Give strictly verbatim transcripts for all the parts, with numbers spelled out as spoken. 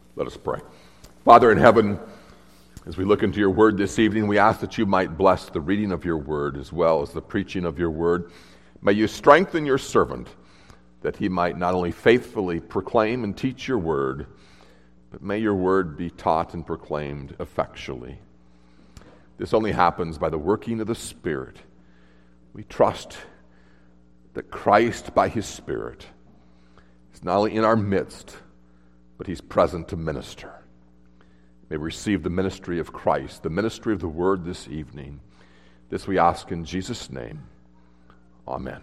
Let us pray. Father in heaven, as we look into your word this evening, we ask that you might bless the reading of your word as well as the preaching of your word. May you strengthen your servant that he might not only faithfully proclaim and teach your word, but may your word be taught and proclaimed effectually. This only happens by the working of the Spirit. We trust that Christ, by his Spirit, is not only in our midst, but he's present to minister. May we receive the ministry of Christ, the ministry of the word this evening. This we ask in Jesus' name. Amen.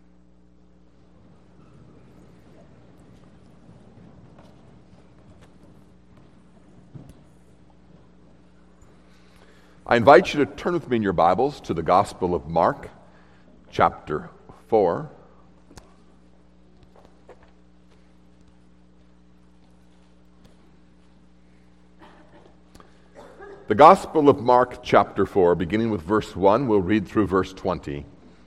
I invite you to turn with me in your Bibles to the Gospel of Mark, chapter four. The Gospel of Mark, chapter four, beginning with verse one, we'll read through verse twenty.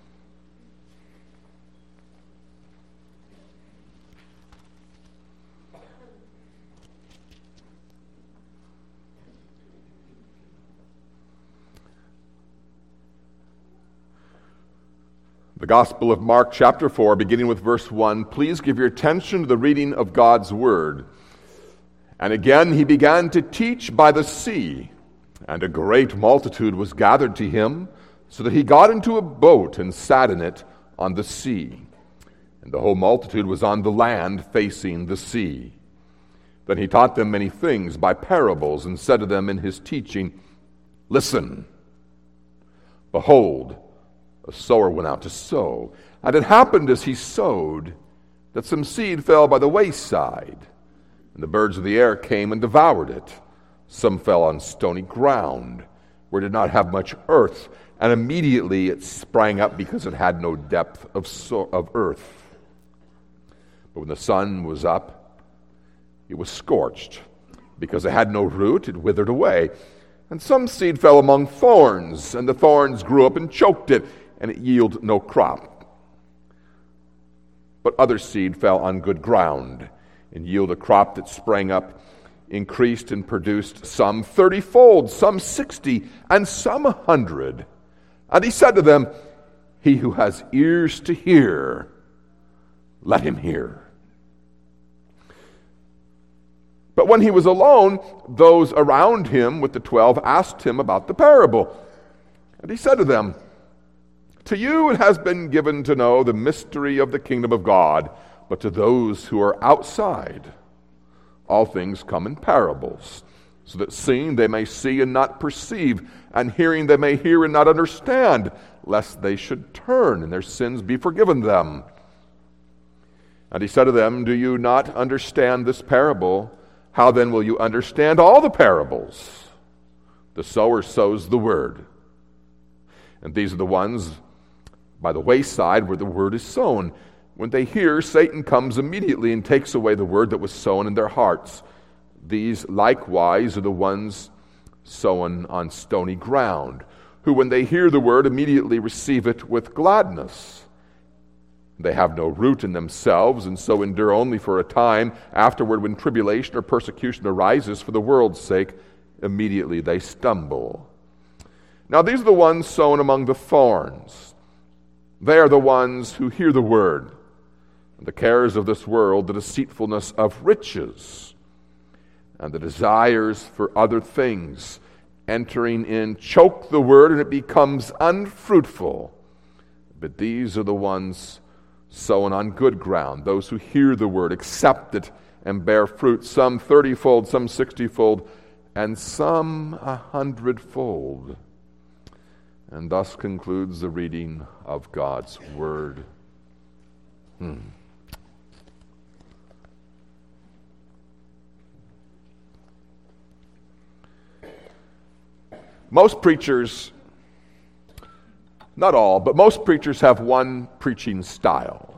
The Gospel of Mark, chapter four, beginning with verse one. Please give your attention to the reading of God's Word. And again he began to teach by the sea, and a great multitude was gathered to him, so that he got into a boat and sat in it on the sea. And the whole multitude was on the land facing the sea. Then he taught them many things by parables, and said to them in his teaching, Listen, behold, a sower went out to sow. And it happened as he sowed that some seed fell by the wayside, and the birds of the air came and devoured it. Some fell on stony ground, where it did not have much earth, and immediately it sprang up because it had no depth of, so- of earth. But when the sun was up, it was scorched. Because it had no root, it withered away. And some seed fell among thorns, and the thorns grew up and choked it, and it yielded no crop. But other seed fell on good ground, and yielded a crop that sprang up, increased, and produced some thirty-fold, some sixty, and some a hundred. And he said to them, He who has ears to hear, let him hear. But when he was alone, those around him with the twelve asked him about the parable. And he said to them, To you it has been given to know the mystery of the kingdom of God, but to those who are outside, all things come in parables, so that seeing they may see and not perceive, and hearing they may hear and not understand, lest they should turn and their sins be forgiven them. And he said to them, Do you not understand this parable? How then will you understand all the parables? The sower sows the word. And these are the ones by the wayside where the word is sown. When they hear, Satan comes immediately and takes away the word that was sown in their hearts. These likewise are the ones sown on stony ground, who when they hear the word immediately receive it with gladness. They have no root in themselves, and so endure only for a time. Afterward, when tribulation or persecution arises for the world's sake, immediately they stumble. Now these are the ones sown among the thorns. They are the ones who hear the word, and the cares of this world, the deceitfulness of riches, and the desires for other things, entering in, choke the word, and it becomes unfruitful. But these are the ones sown on good ground, those who hear the word, accept it, and bear fruit, some thirtyfold, some sixtyfold, and some a hundredfold. And thus concludes the reading of God's word. Hmm. Most preachers, not all, but most preachers have one preaching style.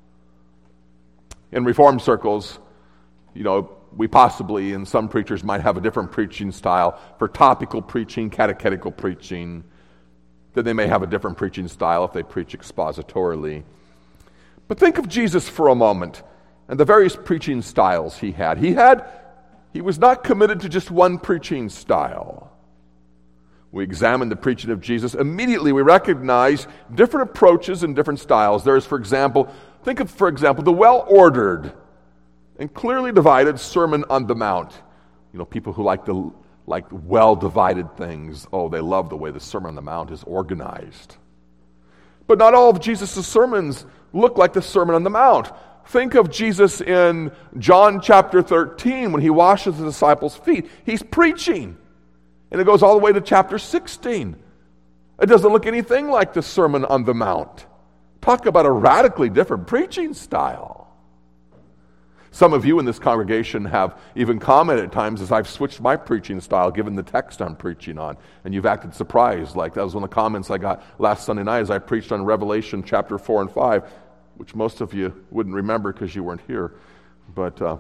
In Reformed circles, you know, we possibly, and some preachers might have a different preaching style for topical preaching, catechetical preaching. Then they may have a different preaching style if they preach expositorily. But think of Jesus for a moment and the various preaching styles he had. He had He was not committed to just one preaching style. We examine the preaching of Jesus. Immediately we recognize different approaches and different styles. There is, for example, think of, for example, the well-ordered and clearly divided Sermon on the Mount. You know, people who like the like well-divided things, oh, they love the way the Sermon on the Mount is organized. But not all of Jesus' sermons look like the Sermon on the Mount. Think of Jesus in John chapter thirteen when he washes the disciples' feet. He's preaching. And it goes all the way to chapter sixteen. It doesn't look anything like the Sermon on the Mount. Talk about a radically different preaching style. Some of you in this congregation have even commented at times as I've switched my preaching style given the text I'm preaching on. And you've acted surprised. Like that was one of the comments I got last Sunday night as I preached on Revelation chapter four and five, which most of you wouldn't remember because you weren't here. But uh,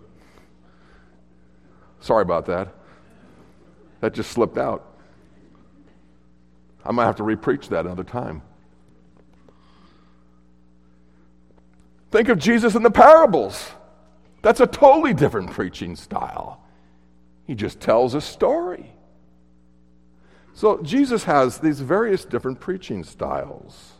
sorry about that. That just slipped out. I might have to re-preach that another time. Think of Jesus in the parables. That's a totally different preaching style. He just tells a story. So Jesus has these various different preaching styles.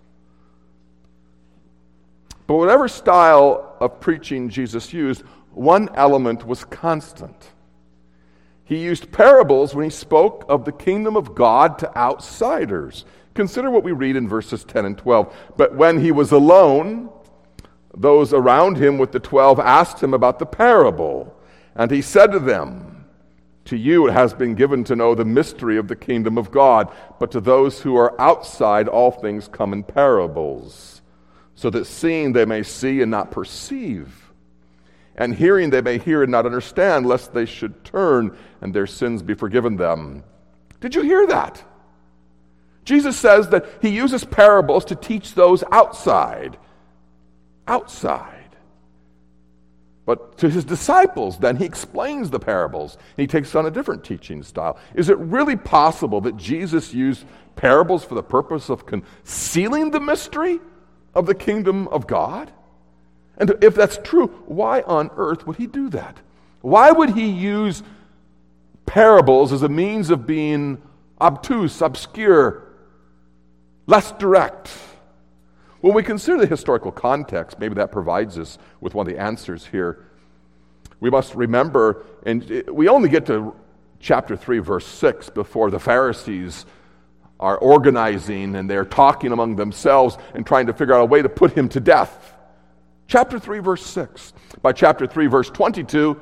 But whatever style of preaching Jesus used, one element was constant. He used parables when he spoke of the kingdom of God to outsiders. Consider what we read in verses ten and twelve. But when he was alone, those around him with the twelve asked him about the parable. And he said to them, to you it has been given to know the mystery of the kingdom of God, but to those who are outside all things come in parables, so that seeing they may see and not perceive, and hearing they may hear and not understand, lest they should turn and their sins be forgiven them. Did you hear that? Jesus says that he uses parables to teach those outside. Outside. But to his disciples, then, he explains the parables. He takes on a different teaching style. Is it really possible that Jesus used parables for the purpose of concealing the mystery of the kingdom of God? And if that's true, why on earth would he do that? Why would he use parables as a means of being obtuse, obscure, less direct? When we consider the historical context, maybe that provides us with one of the answers here. We must remember, and we only get to chapter three, verse six, before the Pharisees are organizing and they're talking among themselves and trying to figure out a way to put him to death. Chapter three, verse six. By chapter three, verse twenty-two,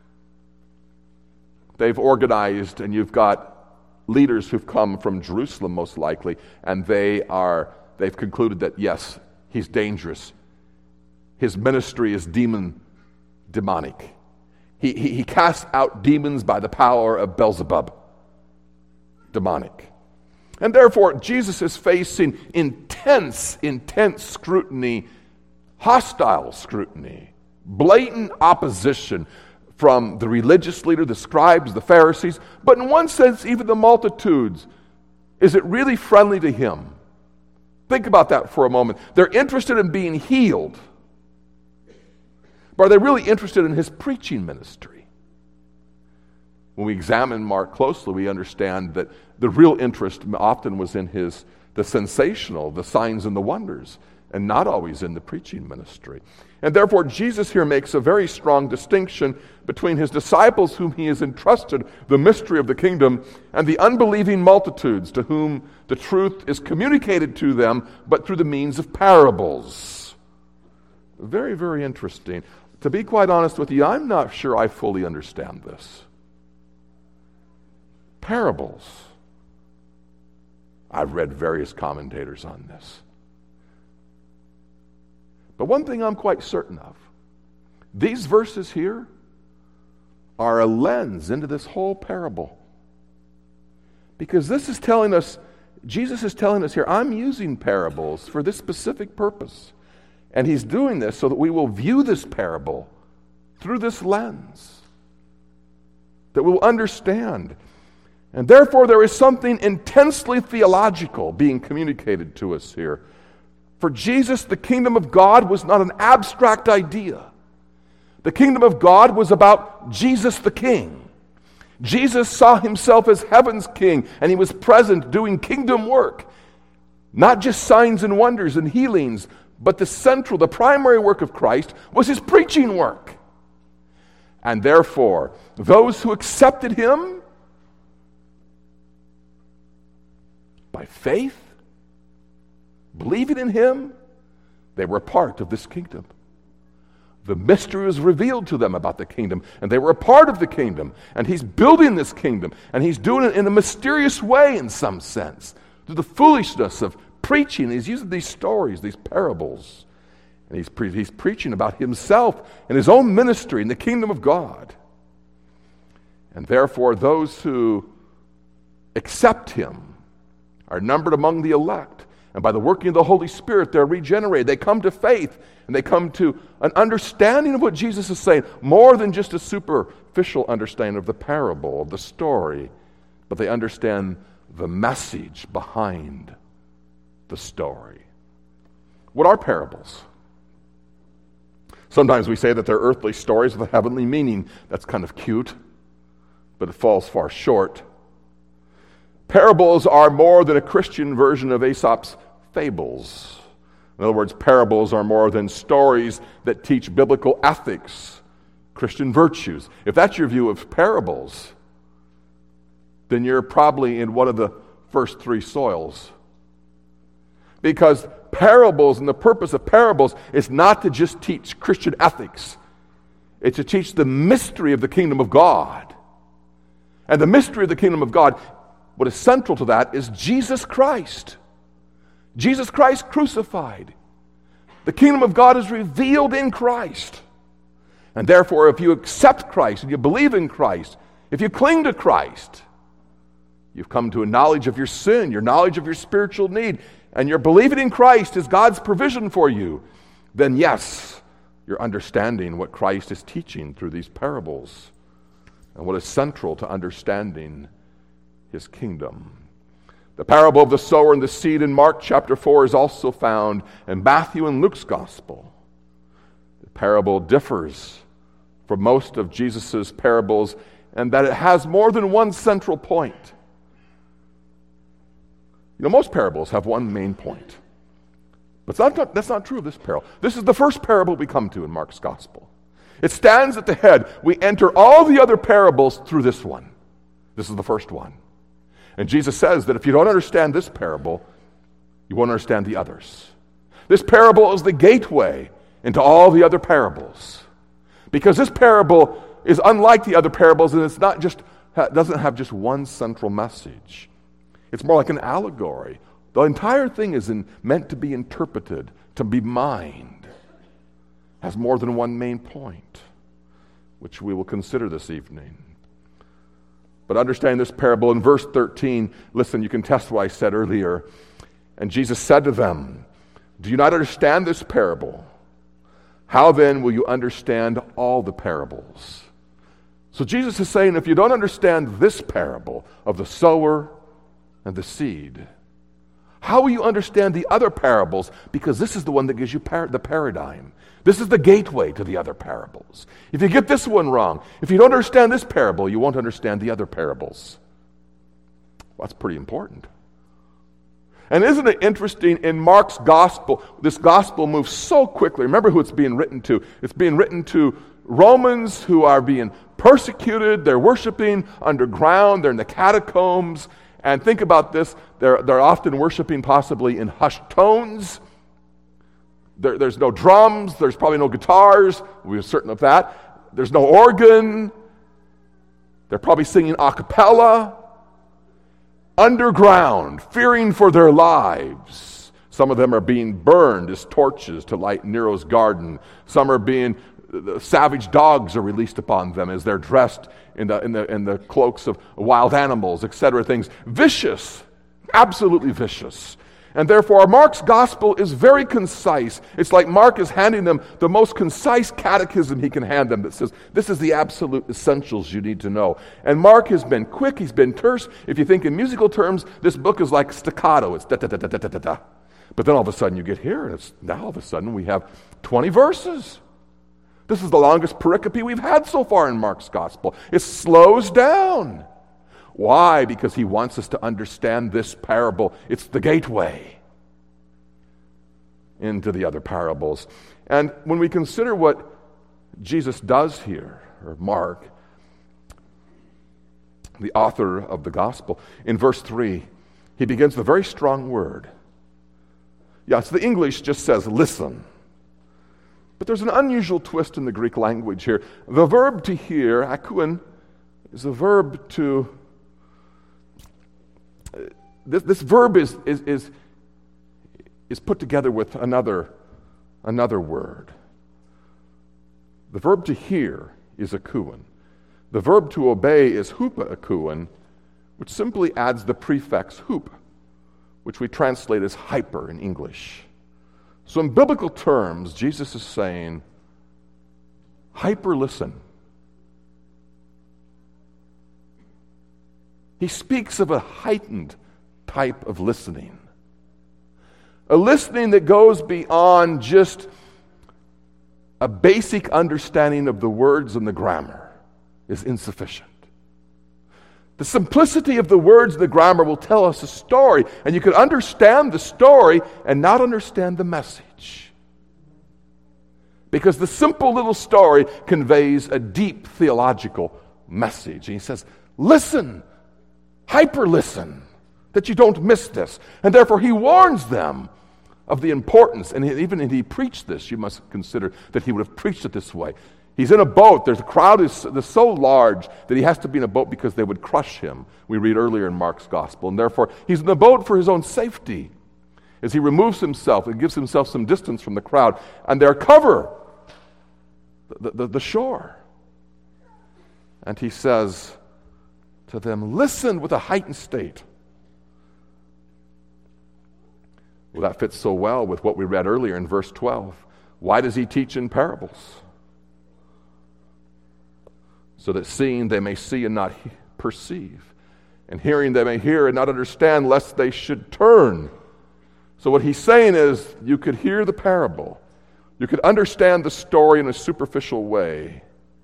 they've organized, and you've got leaders who've come from Jerusalem, most likely, and they are, they've concluded that, yes, he's dangerous. His ministry is demon, demonic. He, he, he casts out demons by the power of Beelzebub. Demonic. And therefore, Jesus is facing intense, intense scrutiny, hostile scrutiny, blatant opposition from the religious leader, the scribes, the Pharisees, but in one sense, even the multitudes. Is it really friendly to him? Think about that for a moment. They're interested in being healed, but are they really interested in his preaching ministry? When we examine Mark closely, we understand that the real interest often was in his the sensational, the signs and the wonders, and not always in the preaching ministry. And therefore, Jesus here makes a very strong distinction between his disciples whom he has entrusted the mystery of the kingdom and the unbelieving multitudes to whom the truth is communicated to them, but through the means of parables. Very, very interesting. To be quite honest with you, I'm not sure I fully understand this. Parables. I've read various commentators on this. But one thing I'm quite certain of, these verses here are a lens into this whole parable. Because this is telling us, Jesus is telling us here, I'm using parables for this specific purpose. And he's doing this so that we will view this parable through this lens, that we will understand. And therefore there is something intensely theological being communicated to us here. For Jesus, the kingdom of God was not an abstract idea, The kingdom of God was about Jesus the King. Jesus saw himself as heaven's king, and he was present doing kingdom work. Not just signs and wonders and healings, but the central, the primary work of Christ was his preaching work. And therefore, those who accepted him by faith, believing in him, they were a part of this kingdom. The mystery was revealed to them about the kingdom, and they were a part of the kingdom. And he's building this kingdom, and he's doing it in a mysterious way in some sense, through the foolishness of preaching. He's using these stories, these parables, and he's, pre- he's preaching about himself and his own ministry in the kingdom of God. And therefore, those who accept him are numbered among the elect. And by the working of the Holy Spirit, they're regenerated. They come to faith, and they come to an understanding of what Jesus is saying, more than just a superficial understanding of the parable, of the story, but they understand the message behind the story. What are parables? Sometimes we say that they're earthly stories with a heavenly meaning. That's kind of cute, but it falls far short. Parables are more than a Christian version of Aesop's fables. In other words, parables are more than stories that teach biblical ethics, Christian virtues. If that's your view of parables, then you're probably in one of the first three soils. Because parables, and the purpose of parables, is not to just teach Christian ethics. It's to teach the mystery of the kingdom of God. And the mystery of the kingdom of God, what is central to that is Jesus Christ. Jesus Christ crucified. The kingdom of God is revealed in Christ. And therefore, if you accept Christ and you believe in Christ, if you cling to Christ, you've come to a knowledge of your sin, your knowledge of your spiritual need, and you're believing in Christ as God's provision for you, then yes, you're understanding what Christ is teaching through these parables and what is central to understanding his kingdom. The parable of the sower and the seed in Mark chapter four is also found in Matthew and Luke's gospel. The parable differs from most of Jesus' parables in that it has more than one central point. You know, most parables have one main point. But that's not, that's not true of this parable. This is the first parable we come to in Mark's gospel. It stands at the head. We enter all the other parables through this one. This is the first one. And Jesus says that if you don't understand this parable, you won't understand the others. This parable is the gateway into all the other parables. Because this parable is unlike the other parables, and it's not just doesn't have just one central message. It's more like an allegory. The entire thing is in, meant to be interpreted, to be mined. Has more than one main point, which we will consider this evening. But understand this parable in verse thirteen. Listen, you can test what I said earlier. And Jesus said to them, "Do you not understand this parable? How then will you understand all the parables?" So Jesus is saying, if you don't understand this parable of the sower and the seed, how will you understand the other parables? Because this is the one that gives you par- the paradigm. This is the gateway to the other parables. If you get this one wrong, if you don't understand this parable, you won't understand the other parables. Well, that's pretty important. And isn't it interesting, in Mark's gospel, this gospel moves so quickly. Remember who it's being written to. It's being written to Romans who are being persecuted. They're worshiping underground. They're in the catacombs. And think about this. They're, they're often worshiping possibly in hushed tones. There, there's no drums. There's probably no guitars. We're certain of that. There's no organ. They're probably singing a cappella. Underground, fearing for their lives. Some of them are being burned as torches to light Nero's garden. Some are being, the savage dogs are released upon them as they're dressed in the, in the, in the cloaks of wild animals, et cetera. Things vicious, absolutely vicious. And therefore, Mark's gospel is very concise. It's like Mark is handing them the most concise catechism he can hand them that says, this is the absolute essentials you need to know. And Mark has been quick, he's been terse. If you think in musical terms, this book is like staccato. It's da-da-da-da-da-da-da. But then all of a sudden you get here, and it's now all of a sudden we have twenty verses. This is the longest pericope we've had so far in Mark's gospel. It slows down. Why? Because he wants us to understand this parable. It's the gateway into the other parables. And when we consider what Jesus does here, or Mark, the author of the gospel, in verse three, he begins with a very strong word. Yes, the English just says listen. But there's an unusual twist in the Greek language here. The verb to hear, akouin, is a verb to... Uh, this, this verb is, is, is, is put together with another, another word. The verb to hear is akouin. The verb to obey is hupa akouin, which simply adds the prefix hup, which we translate as hyper in English. So in biblical terms, Jesus is saying, hyper listen. He speaks of a heightened type of listening. A listening that goes beyond just a basic understanding of the words and the grammar is insufficient. The simplicity of the words and the grammar will tell us a story, and you could understand the story and not understand the message. Because the simple little story conveys a deep theological message. And he says, listen, hyper listen, that you don't miss this. And therefore he warns them of the importance, and even if he preached this, you must consider that he would have preached it this way. He's in a boat. There's a crowd is that's so large that he has to be in a boat because they would crush him. We read earlier in Mark's gospel. And therefore, he's in the boat for his own safety as he removes himself and gives himself some distance from the crowd. And they cover the, the, the shore. And he says to them, listen with a heightened state. Well, that fits so well with what we read earlier in verse twelve. Why does he teach in parables? So that seeing they may see and not he- perceive, and hearing they may hear and not understand, lest they should turn. So what he's saying is, you could hear the parable, you could understand the story in a superficial way,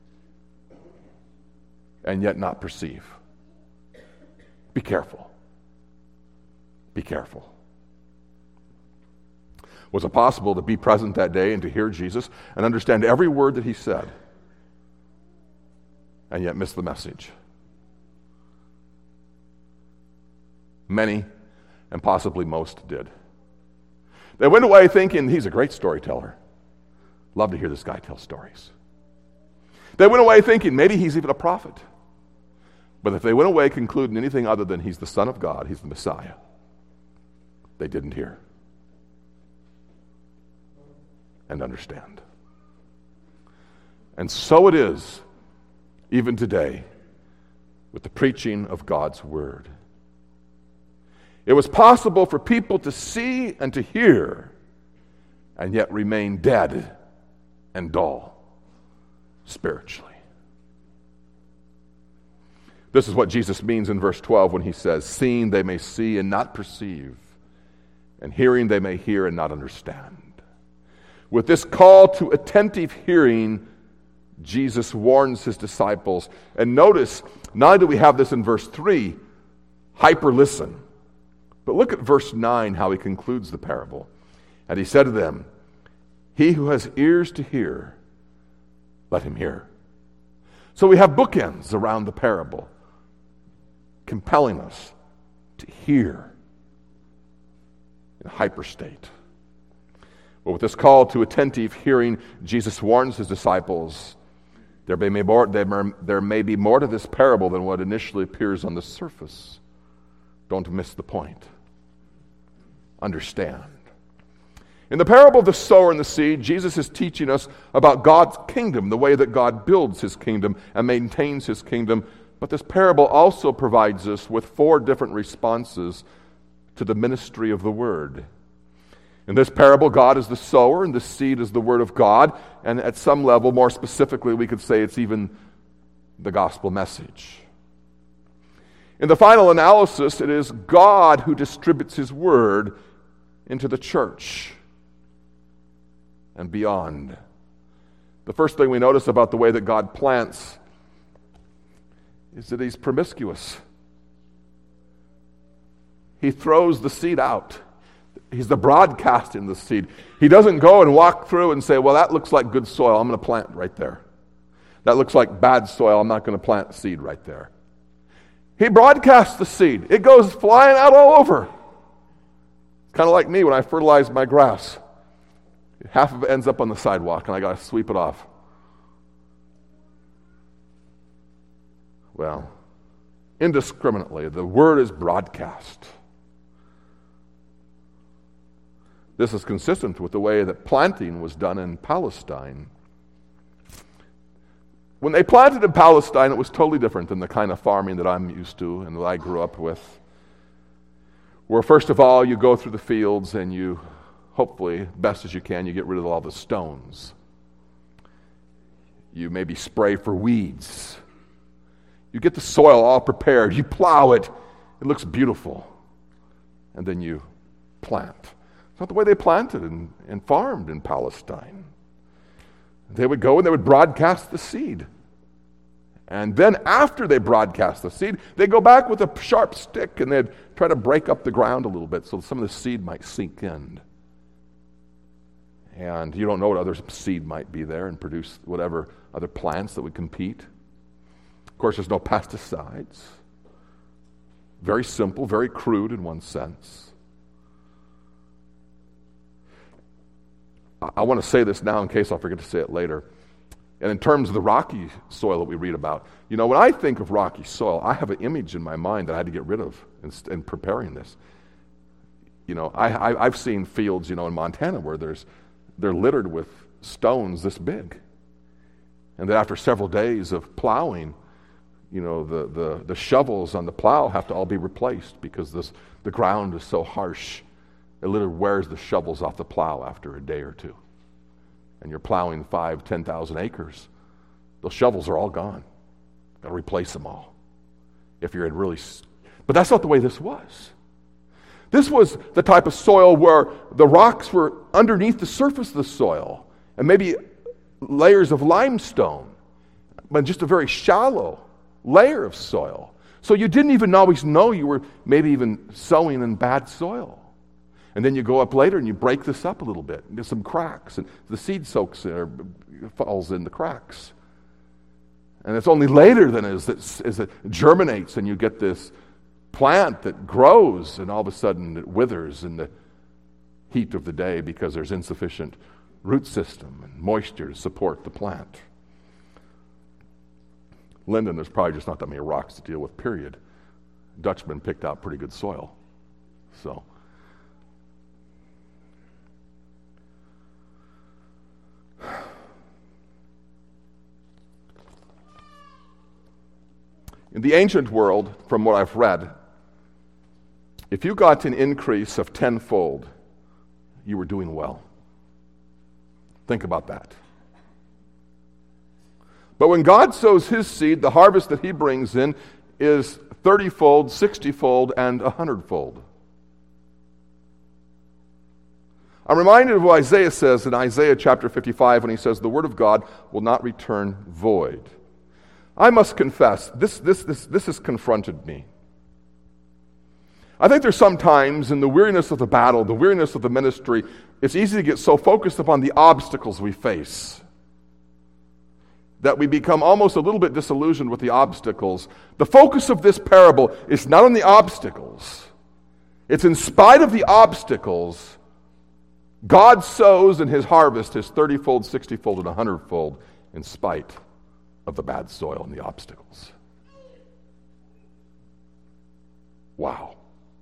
and yet not perceive. Be careful. Be careful. Was it possible to be present that day and to hear Jesus and understand every word that he said, and yet miss the message? Many, and possibly most, did. They went away thinking, he's a great storyteller. Love to hear this guy tell stories. They went away thinking, maybe he's even a prophet. But if they went away concluding anything other than he's the Son of God, he's the Messiah, they didn't hear and understand. And so it is even today with the preaching of God's word. It was possible for people to see and to hear and yet remain dead and dull spiritually. This is what Jesus means in verse twelve when he says, seeing they may see and not perceive, and hearing they may hear and not understand. With this call to attentive hearing, Jesus warns his disciples. And notice, not only do we have this in verse three, hyper listen, but look at verse nine, how he concludes the parable. And he said to them, he who has ears to hear, let him hear. So we have bookends around the parable, compelling us to hear in a hyper state. But with this call to attentive hearing, Jesus warns his disciples, there may be more, there may be more to this parable than what initially appears on the surface. Don't miss the point. Understand. In the parable of the sower and the seed, Jesus is teaching us about God's kingdom, the way that God builds his kingdom and maintains his kingdom. But this parable also provides us with four different responses to the ministry of the word. In this parable, God is the sower and the seed is the word of God. And at some level, more specifically, we could say it's even the gospel message. In the final analysis, it is God who distributes his word into the church and beyond. The first thing we notice about the way that God plants is that he's promiscuous. He throws the seed out. He's the broadcasting the seed. He doesn't go and walk through and say, well, that looks like good soil. I'm going to plant right there. That looks like bad soil. I'm not going to plant seed right there. He broadcasts the seed. It goes flying out all over. It's kind of like me when I fertilize my grass. Half of it ends up on the sidewalk, and I got to sweep it off. Well, indiscriminately, the word is broadcast. This is consistent with the way that planting was done in Palestine. When they planted in Palestine, it was totally different than the kind of farming that I'm used to and that I grew up with. Where first of all, you go through the fields and you, hopefully, best as you can, you get rid of all the stones. You maybe spray for weeds. You get the soil all prepared. You plow it. It looks beautiful. And then you plant. It's not the way they planted and, and farmed in Palestine. They would go and they would broadcast the seed. And then after they broadcast the seed, they go back with a sharp stick and they'd try to break up the ground a little bit so some of the seed might sink in. And you don't know what other seed might be there and produce whatever other plants that would compete. Of course, there's no pesticides. Very simple, very crude in one sense. I want to say this now in case I forget to say it later. And in terms of the rocky soil that we read about, you know, when I think of rocky soil, I have an image in my mind that I had to get rid of in, in preparing this. You know, I, I, I've seen fields, you know, in Montana where there's they're littered with stones this big. And that after several days of plowing, you know, the, the, the shovels on the plow have to all be replaced because this, the ground is so harsh. It literally wears the shovels off the plow after a day or two. And you're plowing five, ten thousand acres. Those shovels are all gone. Got to replace them all. If you're in really, but that's not the way this was. This was the type of soil where the rocks were underneath the surface of the soil, and maybe layers of limestone, but just a very shallow layer of soil. So you didn't even always know you were maybe even sowing in bad soil. And then you go up later and you break this up a little bit. There's some cracks, and the seed soaks in, or falls in the cracks. And it's only later then as it, as it germinates and you get this plant that grows, and all of a sudden it withers in the heat of the day because there's insufficient root system and moisture to support the plant. Linden, there's probably just not that many rocks to deal with, period. Dutchman picked out pretty good soil. So... in the ancient world, from what I've read, if you got an increase of tenfold, you were doing well. Think about that. But when God sows his seed, the harvest that he brings in is thirty-fold, sixty-fold, and a hundredfold. I'm reminded of what Isaiah says in Isaiah chapter fifty-five when he says, the word of God will not return void. I must confess, this, this, this, this has confronted me. I think there's some times in the weariness of the battle, the weariness of the ministry, it's easy to get so focused upon the obstacles we face that we become almost a little bit disillusioned with the obstacles. The focus of this parable is not on the obstacles. It's in spite of the obstacles, God sows in his harvest his thirty-fold, sixty-fold, and a hundredfold in spite of the bad soil and the obstacles. Wow.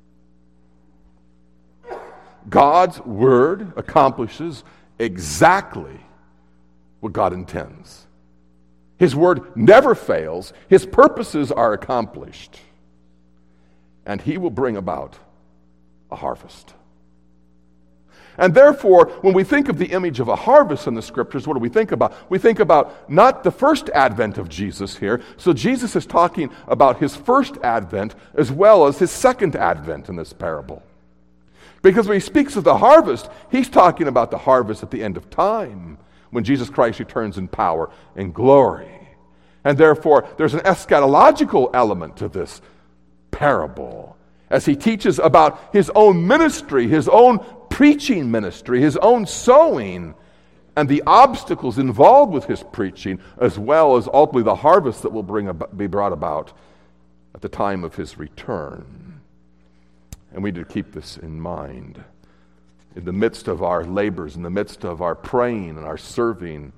God's word accomplishes exactly what God intends. His word never fails. His purposes are accomplished. And he will bring about a harvest. And therefore, when we think of the image of a harvest in the scriptures, what do we think about? We think about not the first advent of Jesus here. So Jesus is talking about his first advent as well as his second advent in this parable. Because when he speaks of the harvest, he's talking about the harvest at the end of time, when Jesus Christ returns in power and glory. And therefore, there's an eschatological element to this parable as he teaches about his own ministry, his own preaching ministry, his own sowing, and the obstacles involved with his preaching, as well as ultimately the harvest that will bring about, be brought about at the time of his return. And we need to keep this in mind in the midst of our labors, in the midst of our praying and our serving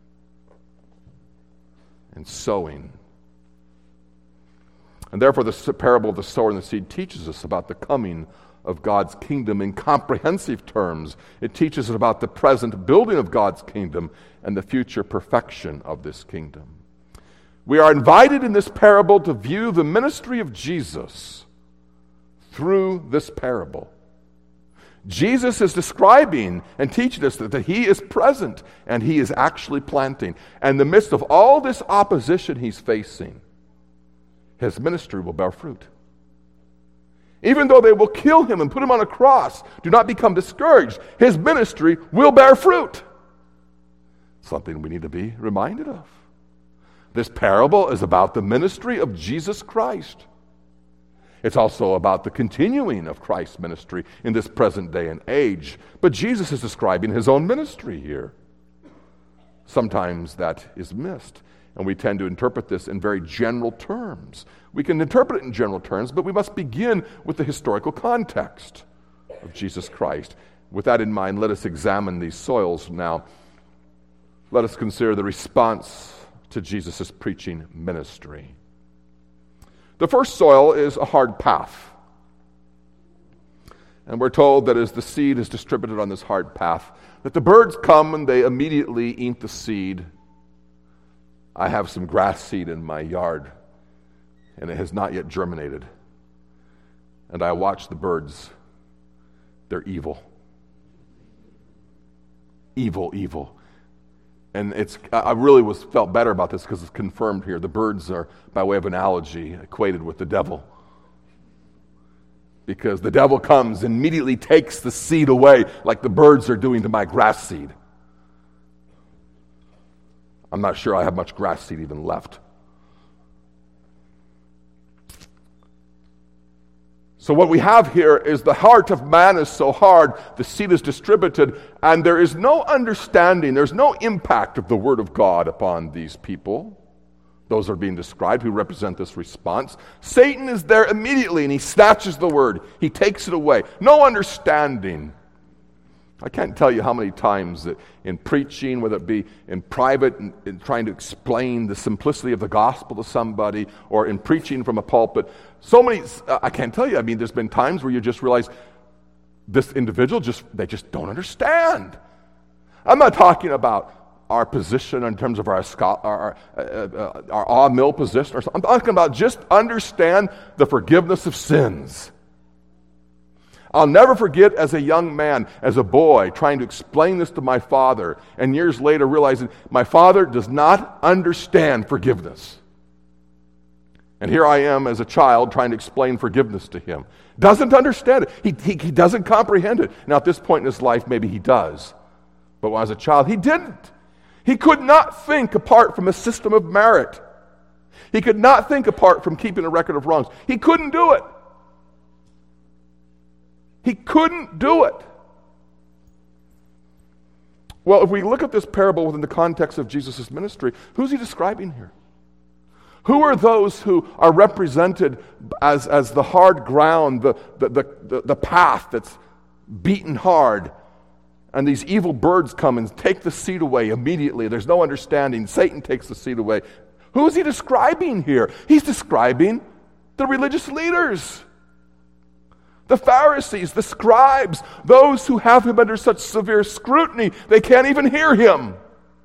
and sowing. And therefore, the parable of the sower and the seed teaches us about the coming of God's kingdom in comprehensive terms. It teaches us about the present building of God's kingdom and the future perfection of this kingdom. We are invited in this parable to view the ministry of Jesus through this parable. Jesus is describing and teaching us that, that he is present and he is actually planting. And in the midst of all this opposition he's facing, his ministry will bear fruit. Even though they will kill him and put him on a cross, do not become discouraged. His ministry will bear fruit. Something we need to be reminded of. This parable is about the ministry of Jesus Christ. It's also about the continuing of Christ's ministry in this present day and age. But Jesus is describing his own ministry here. Sometimes that is missed, and we tend to interpret this in very general terms. We can interpret it in general terms, but we must begin with the historical context of Jesus Christ. With that in mind, let us examine these soils now. Let us consider the response to Jesus' preaching ministry. The first soil is a hard path. And we're told that as the seed is distributed on this hard path, that the birds come and they immediately eat the seed. I have some grass seed in my yard, and it has not yet germinated. And I watch the birds. They're evil. Evil, evil. And it's I really was felt better about this because it's confirmed here. The birds are, by way of analogy, equated with the devil. Because the devil comes and immediately takes the seed away like the birds are doing to my grass seed. I'm not sure I have much grass seed even left. So what we have here is the heart of man is so hard, the seed is distributed, and there is no understanding, there's no impact of the Word of God upon these people. Those are being described who represent this response. Satan is there immediately, and he snatches the Word. He takes it away. No understanding. I can't tell you how many times that in preaching, whether it be in private, in, in trying to explain the simplicity of the gospel to somebody, or in preaching from a pulpit, so many, uh, I can't tell you, I mean, there's been times where you just realize this individual, just they just don't understand. I'm not talking about our position in terms of our our, uh, uh, our awe mill position, or something. I'm talking about just understand the forgiveness of sins. I'll never forget as a young man, as a boy, trying to explain this to my father, and years later realizing my father does not understand forgiveness. And here I am as a child trying to explain forgiveness to him. Doesn't understand it. He, he, he doesn't comprehend it. Now at this point in his life, maybe he does. But when I was a child, he didn't. He could not think apart from a system of merit. He could not think apart from keeping a record of wrongs. He couldn't do it. He couldn't do it. Well, if we look at this parable within the context of Jesus' ministry, who's he describing here? Who are those who are represented as, as the hard ground, the, the, the, the path that's beaten hard, and these evil birds come and take the seed away immediately? There's no understanding. Satan takes the seed away. Who is he describing here? He's describing the religious leaders. The Pharisees, the scribes, those who have him under such severe scrutiny, they can't even hear him.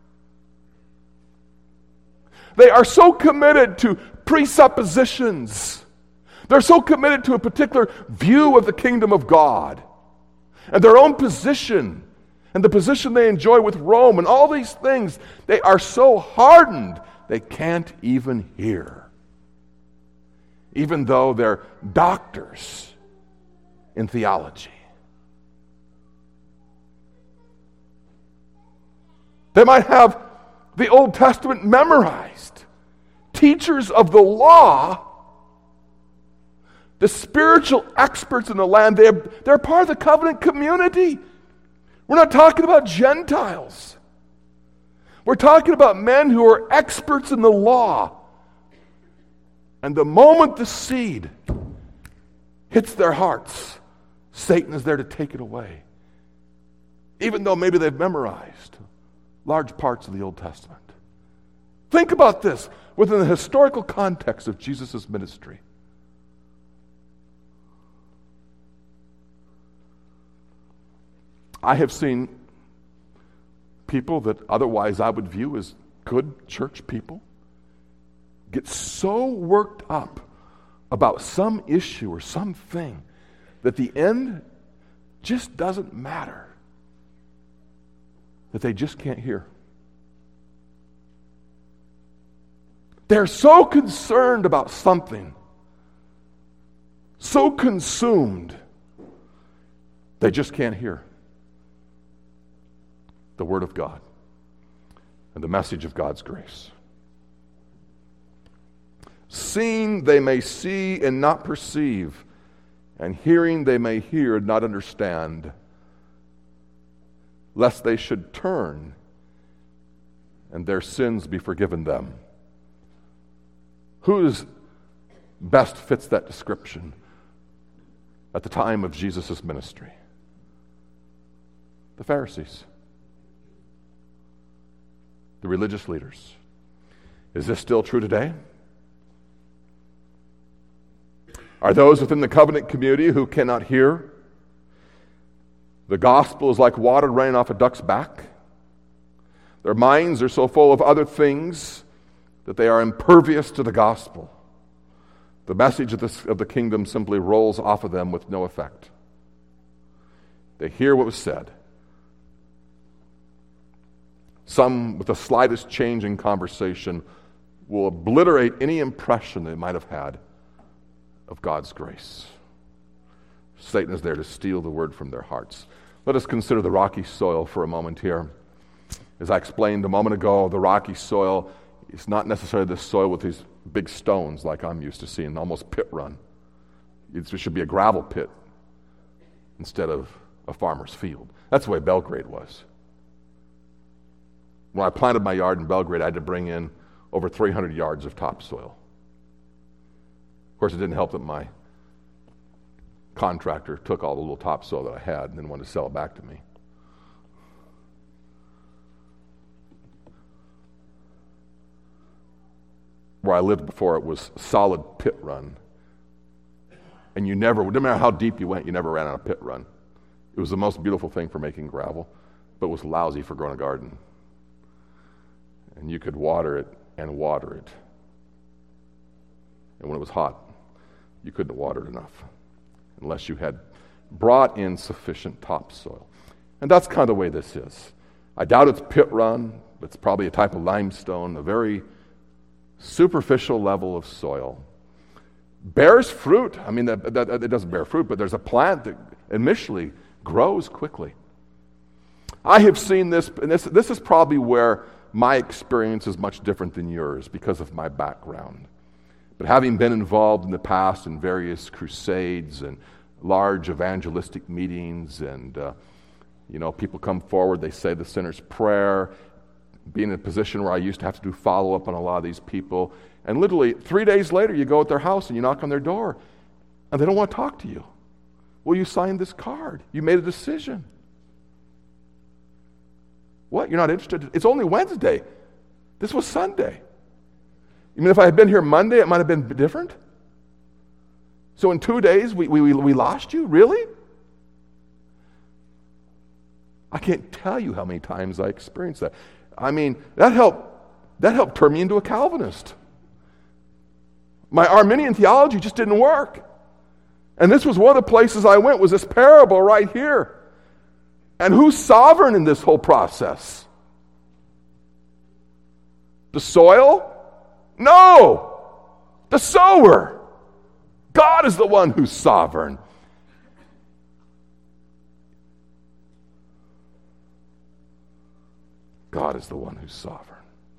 They are so committed to presuppositions. They're so committed to a particular view of the kingdom of God and their own position and the position they enjoy with Rome and all these things. They are so hardened they can't even hear, even though they're doctors in theology. They might have the Old Testament memorized. Teachers of the law, the spiritual experts in the land, they're, they're part of the covenant community. We're not talking about Gentiles. We're talking about men who are experts in the law. And the moment the seed hits their hearts, Satan is there to take it away. Even though maybe they've memorized large parts of the Old Testament. Think about this within the historical context of Jesus' ministry. I have seen people that otherwise I would view as good church people get so worked up about some issue or something that the end just doesn't matter, that they just can't hear. They're so concerned about something, so consumed, they just can't hear the Word of God and the message of God's grace. Seeing they may see and not perceive, and hearing they may hear and not understand, lest they should turn and their sins be forgiven them. Who best fits that description at the time of Jesus' ministry? The Pharisees. The religious leaders. Is this still true today? Are those within the covenant community who cannot hear? The gospel is like water running off a duck's back. Their minds are so full of other things that they are impervious to the gospel. The message of, this, of the kingdom simply rolls off of them with no effect. They hear what was said. Some, with the slightest change in conversation, will obliterate any impression they might have had of God's grace. Satan is there to steal the word from their hearts. Let us consider the rocky soil for a moment here. As I explained a moment ago, the rocky soil is not necessarily the soil with these big stones like I'm used to seeing, almost pit run. It should be a gravel pit instead of a farmer's field. That's the way Belgrade was. When I planted my yard in Belgrade, I had to bring in over three hundred yards of topsoil. Of course, it didn't help that my contractor took all the little topsoil that I had and then wanted to sell it back to me. Where I lived before, it was solid pit run. And you never, no matter how deep you went, you never ran out of pit run. It was the most beautiful thing for making gravel, but it was lousy for growing a garden. And you could water it and water it. And when it was hot, you couldn't water it enough unless you had brought in sufficient topsoil. And that's kind of the way this is. I doubt it's pit run, but it's probably a type of limestone, a very superficial level of soil. Bears fruit. I mean, that, that, it doesn't bear fruit, but there's a plant that initially grows quickly. I have seen this, and this, this is probably where my experience is much different than yours because of my background. But having been involved in the past in various crusades and large evangelistic meetings, and uh, you know, people come forward, they say the sinner's prayer, being in a position where I used to have to do follow-up on a lot of these people, and literally three days later you go at their house and you knock on their door, and they don't want to talk to you. Well, you signed this card. You made a decision. What? You're not interested? It's only Wednesday. This was Sunday. You mean if I had been here Monday, it might have been different? So in two days, we, we, we lost you? Really? I can't tell you how many times I experienced that. I mean, that helped, that helped turn me into a Calvinist. My Arminian theology just didn't work. And this was one of the places I went, was this parable right here. And who's sovereign in this whole process? The soil? No! The sower. God is the one who's sovereign. God is the one who's sovereign.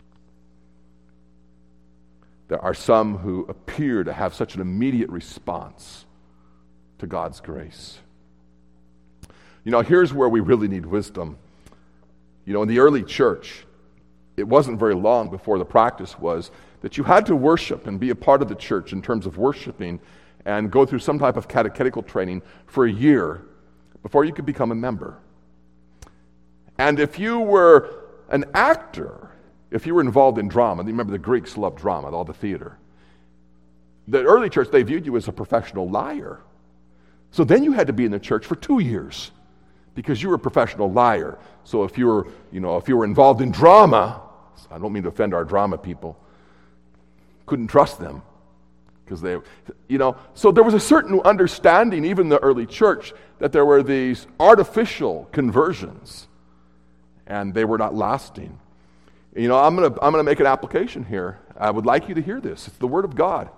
There are some who appear to have such an immediate response to God's grace. You know, here's where we really need wisdom. You know, in the early church, it wasn't very long before the practice was that you had to worship and be a part of the church in terms of worshiping and go through some type of catechetical training for a year before you could become a member. And if you were an actor, if you were involved in drama, and remember the Greeks loved drama, all the theater. The early church, they viewed you as a professional liar. So then you had to be in the church for two years because you were a professional liar. So if you were, you know, if you were involved in drama, I don't mean to offend our drama people, couldn't trust them because they, you know, so there was a certain understanding, even in the early church, that there were these artificial conversions and they were not lasting. You know, I'm going to I'm going to make an application here. I would like you to hear this. It's the Word of God.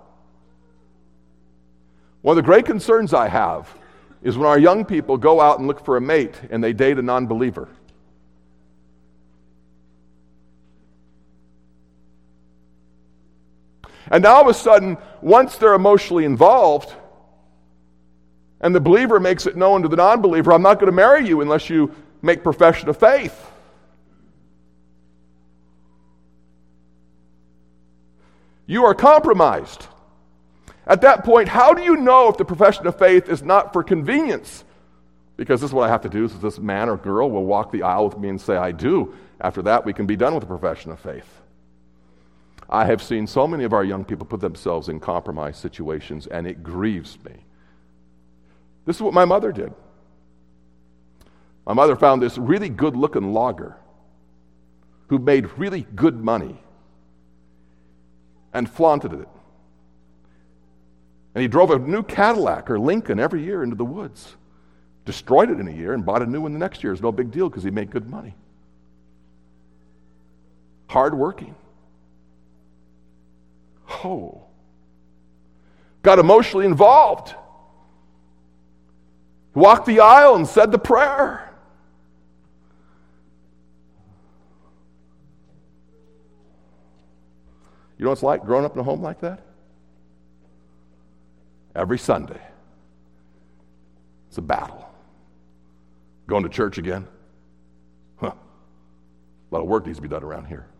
One of the great concerns I have is when our young people go out and look for a mate and they date a non-believer. And now all of a sudden, once they're emotionally involved, and the believer makes it known to the non-believer, I'm not going to marry you unless you make profession of faith. You are compromised. At that point, how do you know if the profession of faith is not for convenience? Because this is what I have to do, so this man or girl will walk the aisle with me and say, I do. After that, we can be done with the profession of faith. I have seen so many of our young people put themselves in compromised situations, and it grieves me. This is what my mother did. My mother found this really good-looking logger who made really good money and flaunted it. And he drove a new Cadillac or Lincoln every year into the woods, destroyed it in a year, and bought a new one the next year. It's no big deal because he made good money. Hard-working. Oh. Got emotionally involved. Walked the aisle and said the prayer. You know what it's like growing up in a home like that? Every Sunday, it's a battle. Going to church again? Huh. A lot of work needs to be done around here.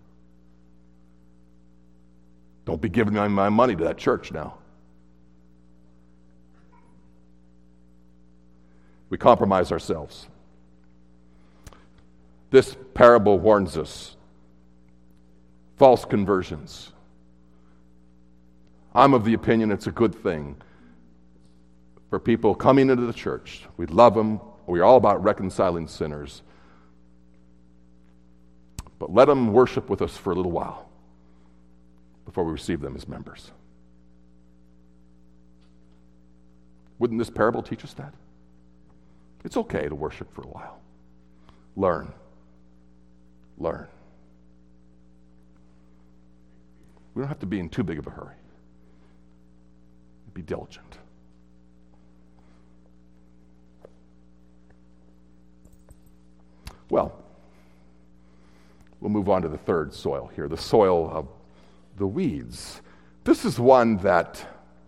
Don't be giving my, my money to that church now. We compromise ourselves. This parable warns us. False conversions. I'm of the opinion it's a good thing for people coming into the church. We love them. We're all about reconciling sinners. But let them worship with us for a little while before we receive them as members. Wouldn't this parable teach us that? It's okay to worship for a while. Learn. Learn. We don't have to be in too big of a hurry. Be diligent. Well, we'll move on to the third soil here, the soil of the weeds. This is one that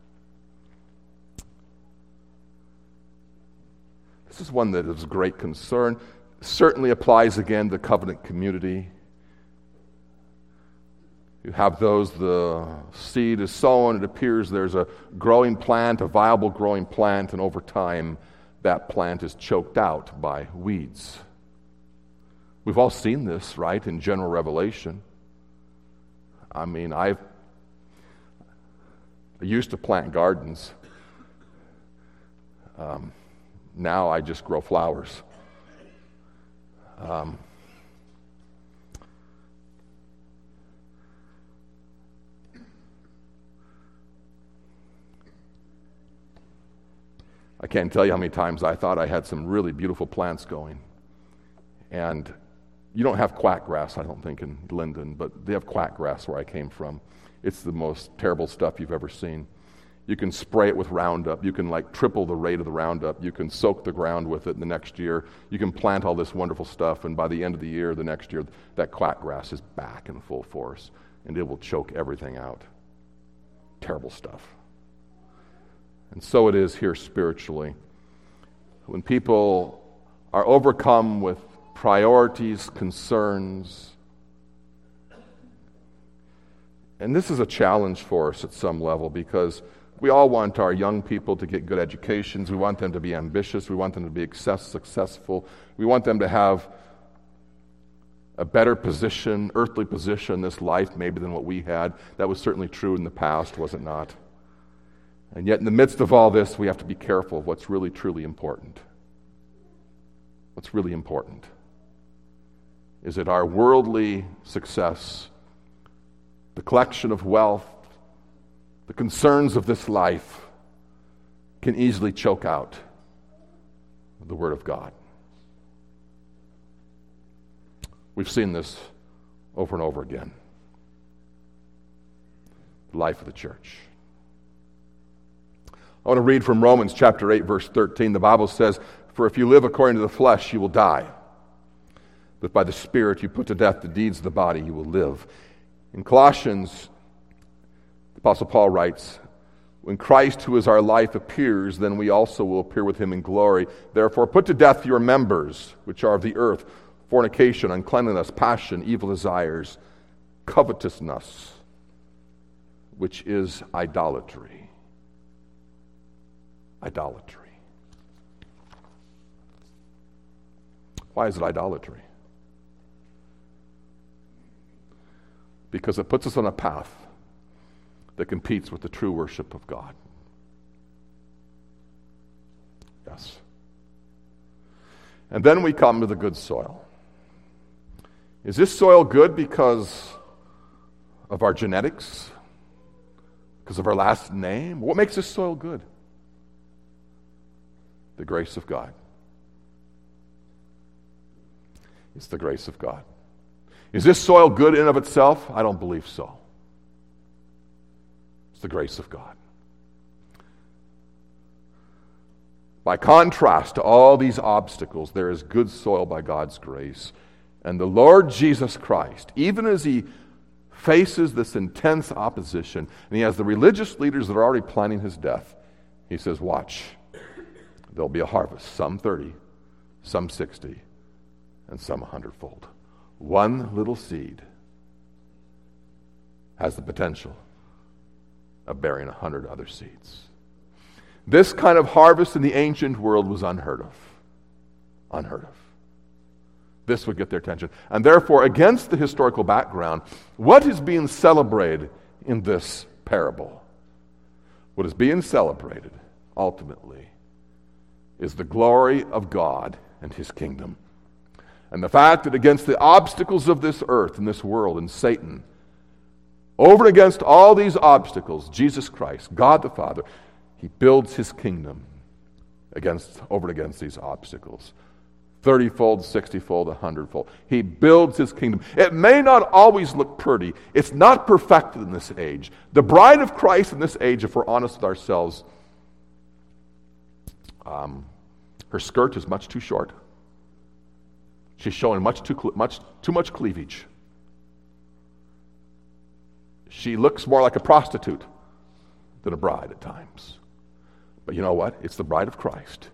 this is one that is great concern. Certainly applies again to the covenant community. You have those, the seed is sown, it appears there's a growing plant, a viable growing plant, and over time that plant is choked out by weeds. We've all seen this, right, in general revelation. I mean, I've I used to plant gardens. Um, now I just grow flowers. Um, I can't tell you how many times I thought I had some really beautiful plants going. And you don't have quack grass, I don't think, in Linden, but they have quack grass where I came from. It's the most terrible stuff you've ever seen. You can spray it with Roundup. You can like triple the rate of the Roundup. You can soak the ground with it in the next year. You can plant all this wonderful stuff, and by the end of the year, the next year, that quackgrass is back in full force, and it will choke everything out. Terrible stuff. And so it is here spiritually. When people are overcome with priorities, concerns, and this is a challenge for us at some level, because we all want our young people to get good educations. We want them to be ambitious. We want them to be success, successful. We want them to have a better position, earthly position in this life maybe than what we had. That was certainly true in the past, was it not? And yet in the midst of all this, we have to be careful of what's really, truly important. What's really important? Is it our worldly success, the collection of wealth, the concerns of this life can easily choke out the Word of God. We've seen this over and over again. The life of the church. I want to read from Romans chapter eight, verse thirteen. The Bible says, "For if you live according to the flesh, you will die. But by the Spirit you put to death the deeds of the body, you will live." In Colossians, the Apostle Paul writes, "When Christ, who is our life, appears, then we also will appear with him in glory. Therefore put to death your members, which are of the earth, fornication, uncleanness, passion, evil desires, covetousness, which is idolatry." Idolatry. Why is it idolatry? Because it puts us on a path that competes with the true worship of God. Yes. And then we come to the good soil. Is this soil good because of our genetics? Because of our last name? What makes this soil good? The grace of God. It's the grace of God. Is this soil good in and of itself? I don't believe so. It's the grace of God. By contrast to all these obstacles, there is good soil by God's grace. And the Lord Jesus Christ, even as he faces this intense opposition, and he has the religious leaders that are already planning his death, he says, watch, there'll be a harvest, some thirty, some sixty, and some a hundredfold. One little seed has the potential of bearing a hundred other seeds. This kind of harvest in the ancient world was unheard of. Unheard of. This would get their attention. And therefore, against the historical background, what is being celebrated in this parable? What is being celebrated, ultimately, is the glory of God and his kingdom. And the fact that against the obstacles of this earth and this world and Satan, over and against all these obstacles, Jesus Christ, God the Father, he builds his kingdom against, over and against these obstacles. thirty-fold, sixty-fold, a hundred-fold. He builds his kingdom. It may not always look pretty. It's not perfected in this age. The bride of Christ in this age, if we're honest with ourselves, um, her skirt is much too short. She's showing much too much too much cleavage. She looks more like a prostitute than a bride at times. But you know what? It's the bride of Christ.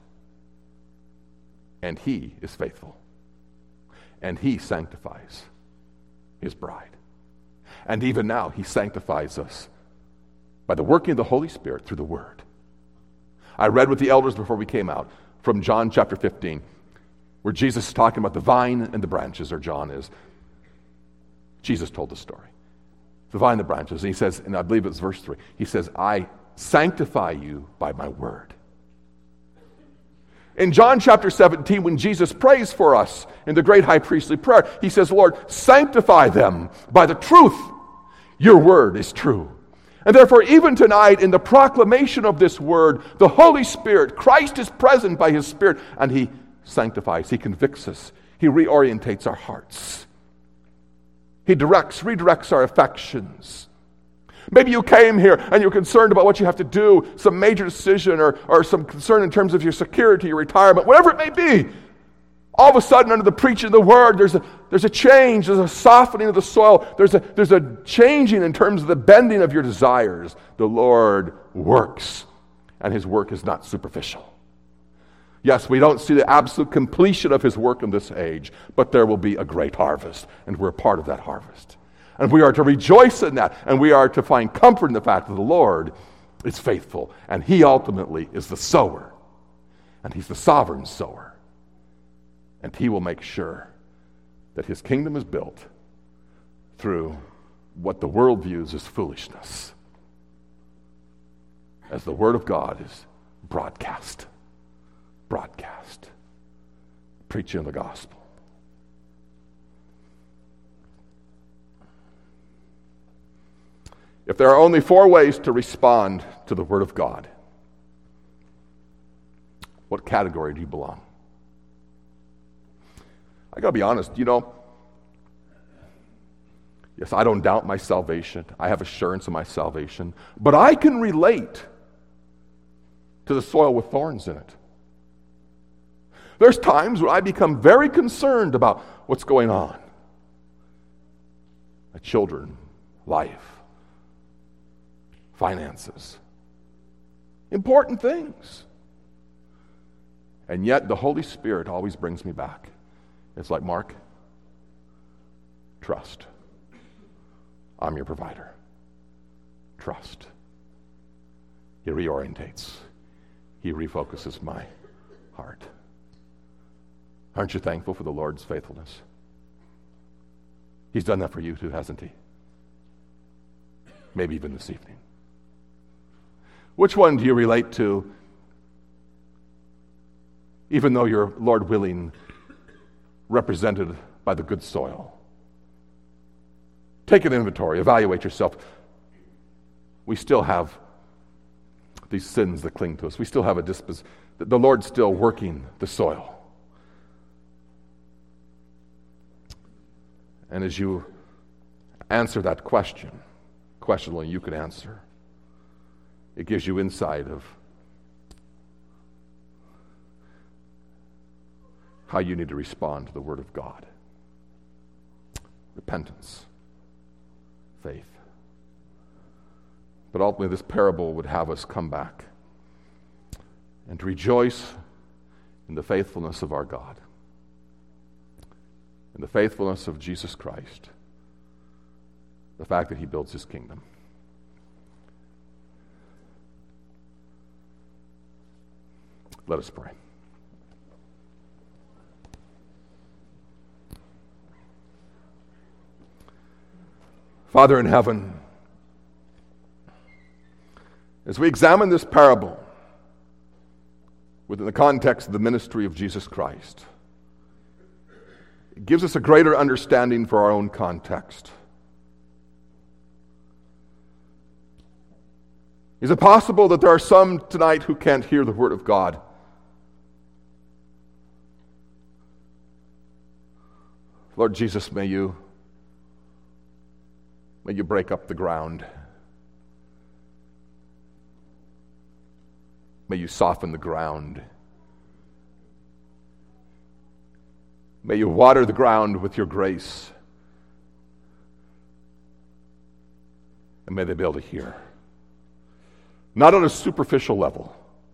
And he is faithful. And he sanctifies his bride. And even now, he sanctifies us by the working of the Holy Spirit through the Word. I read with the elders before we came out from John chapter fifteen, where Jesus is talking about the vine and the branches, or John is. Jesus told the story. The vine and the branches. And he says, and I believe it's verse three, he says, I sanctify you by my word. In John chapter seventeen, when Jesus prays for us in the great high priestly prayer, he says, Lord, sanctify them by the truth. Your word is true. And therefore, even tonight, in the proclamation of this word, the Holy Spirit, Christ is present by his Spirit, and he sanctifies, he convicts us, he reorientates our hearts. He directs, redirects our affections. Maybe you came here and you're concerned about what you have to do, some major decision or, or some concern in terms of your security, your retirement, whatever it may be. All of a sudden, under the preaching of the word, there's a, there's a change, there's a softening of the soil, there's a, there's a changing in terms of the bending of your desires. The Lord works, and his work is not superficial. Yes, we don't see the absolute completion of his work in this age, but there will be a great harvest, and we're a part of that harvest. And we are to rejoice in that, and we are to find comfort in the fact that the Lord is faithful, and he ultimately is the sower, and he's the sovereign sower. And he will make sure that his kingdom is built through what the world views as foolishness, as the word of God is broadcast. Broadcast. Preaching the gospel. If there are only four ways to respond to the word of God, what category do you belong? I gotta be honest, you know, yes, I don't doubt my salvation. I have assurance of my salvation. But I can relate to the soil with thorns in it. There's times when I become very concerned about what's going on. My children, life, finances, important things. And yet the Holy Spirit always brings me back. It's like, Mark, trust. I'm your provider. Trust. He reorientates. He refocuses my heart. Aren't you thankful for the Lord's faithfulness? He's done that for you too, hasn't he? Maybe even this evening. Which one do you relate to, even though you're, Lord willing, represented by the good soil? Take an inventory, evaluate yourself. We still have these sins that cling to us. We still have a disposition. The Lord's still working the soil. And as you answer that question, question only you can answer, it gives you insight of how you need to respond to the Word of God. Repentance, faith. But ultimately this parable would have us come back and to rejoice in the faithfulness of our God, in the faithfulness of Jesus Christ, the fact that he builds his kingdom. Let us pray. Father in heaven, as we examine this parable within the context of the ministry of Jesus Christ, it gives us a greater understanding for our own context. Is it possible that there are some tonight who can't hear the Word of God? Lord Jesus, may you May you break up the ground. May you soften the ground. May you water the ground with your grace. And may they be able to hear. Not on a superficial level,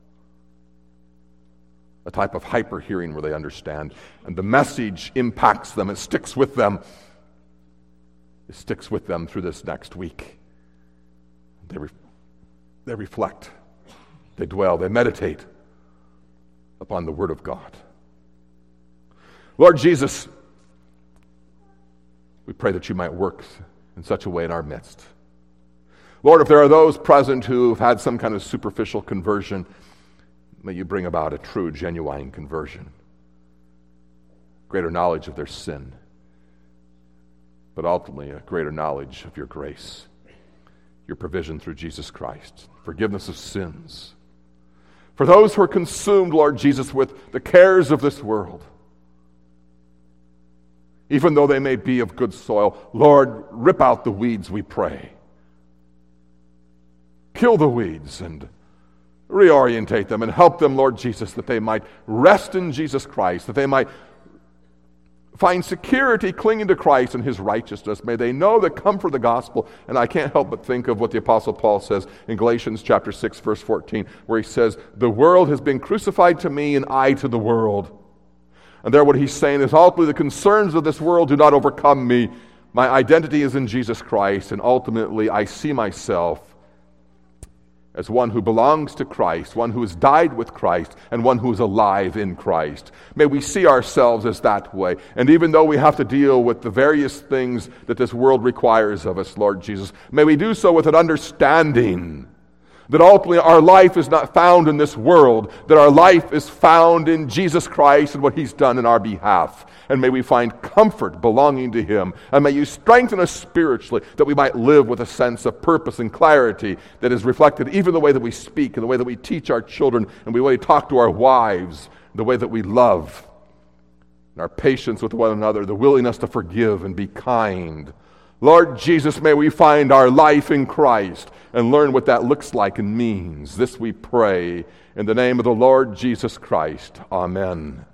a type of hyper hearing where they understand, and the message impacts them, it sticks with them. It sticks with them through this next week. They, re- they reflect, they dwell, they meditate upon the Word of God. Lord Jesus, we pray that you might work in such a way in our midst. Lord, if there are those present who've had some kind of superficial conversion, may you bring about a true, genuine conversion, greater knowledge of their sin, but ultimately a greater knowledge of your grace, your provision through Jesus Christ, forgiveness of sins. For those who are consumed, Lord Jesus, with the cares of this world, even though they may be of good soil, Lord, rip out the weeds, we pray. kill the weeds and reorientate them and help them, Lord Jesus, that they might rest in Jesus Christ, that they might find security clinging to Christ and his righteousness. May they know the comfort of the gospel. And I can't help but think of what the Apostle Paul says in Galatians chapter six, verse fourteen, where he says, the world has been crucified to me and I to the world. And there what he's saying is ultimately the concerns of this world do not overcome me. My identity is in Jesus Christ, and ultimately I see myself as one who belongs to Christ, one who has died with Christ, and one who is alive in Christ. May we see ourselves as that way. And even though we have to deal with the various things that this world requires of us, Lord Jesus, may we do so with an understanding that ultimately our life is not found in this world, that our life is found in Jesus Christ and what he's done in our behalf. And may we find comfort belonging to him. And may you strengthen us spiritually that we might live with a sense of purpose and clarity that is reflected even in the way that we speak, and the way that we teach our children, and the way we talk to our wives, the way that we love, and our patience with one another, the willingness to forgive and be kind. Lord Jesus, may we find our life in Christ and learn what that looks like and means. This we pray in the name of the Lord Jesus Christ. Amen.